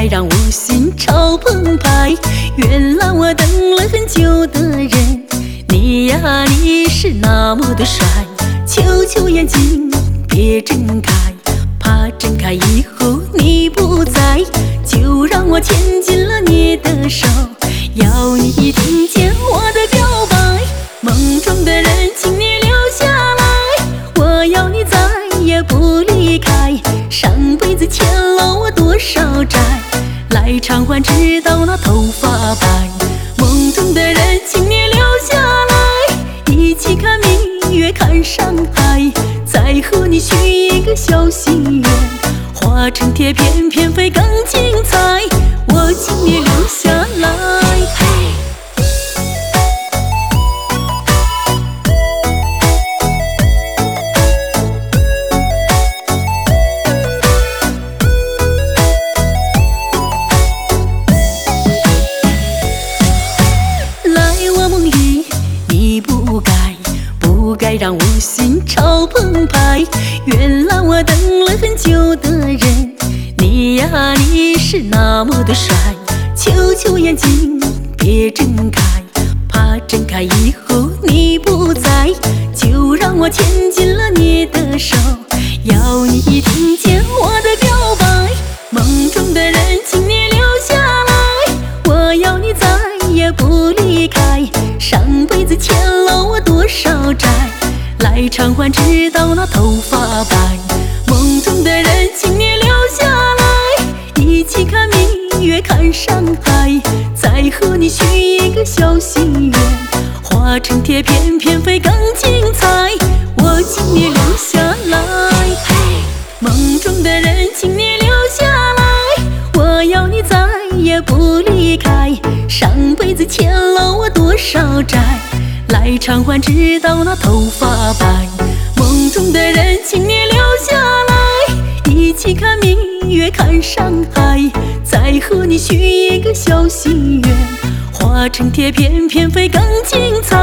该让我心潮澎湃。原来我等了很久的人，你呀你是那么的帅，求求眼睛别睁开，怕睁开以后你不在，就让我牵紧了你的手，要你听见我的表白。梦中的人请你留下来，我要你再也不离开，上辈子欠了我多少债，来偿还直到那头发白。梦中的人请你留下来，一起看明月看山海，再和你许一个小心愿，化成铁片片飞更精彩，我请你留下来。不该让我心潮澎湃，原来我等了很久的人，你呀你是那么的帅，求求眼睛别睁开，怕睁开以后你不在，就让我牵紧了你的手，要你听见我的表白。梦中的人请你留下来，我要你再也不离开，上辈子欠了我多少债，来偿还直到那头发白。梦中的人请你留下来，一起看明月看山海，再和你许一个小心愿，化成铁片片飞更精彩，我请你留下来。梦中的人请你留下来，我要你再也不离开，上辈子欠了我多少债，来偿还直到那头发白。梦中的人请你留下来，一起看明月看山海，再和你许一个小心愿，化成铁片片飞更精彩。